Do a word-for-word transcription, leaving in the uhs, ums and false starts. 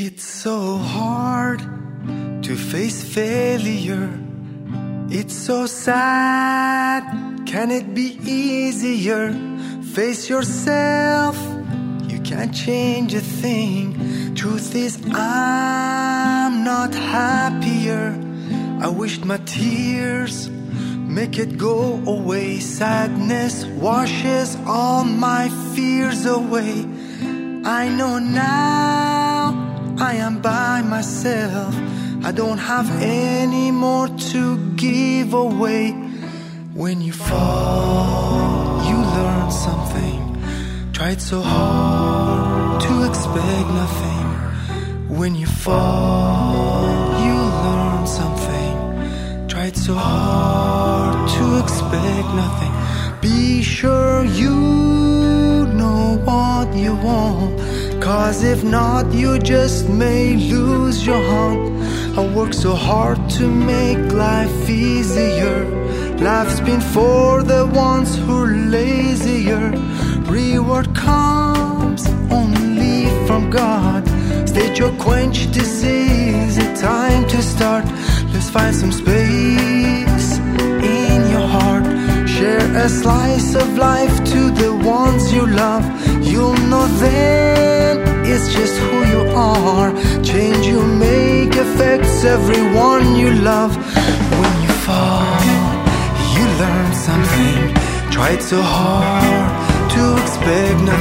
It's so hard to face failure. It's so sad. Can it be easier? Face yourself. You can't change a thing. Truth is, I'm not happier. I wished my tears make it go away. Sadness washes all my fears away. I know now I am by myself. I don't have any more to give away. When you fall, you learn something. Tried so hard to expect nothing. When you fall, you learn something. Tried so hard to expect nothing. Be sure you know what you want, 'cause if not, you just may lose your hunt. I work so hard to make life easier. Life's been for the ones who're lazier. Reward comes only from God. State your quench, this is a time to start. Let's find some space in your heart. Share a slice of life to the ones you love. You'll know then it's just who you are. Change you make affects everyone you love. When you fall, you learn something. Tried so hard to expect nothing.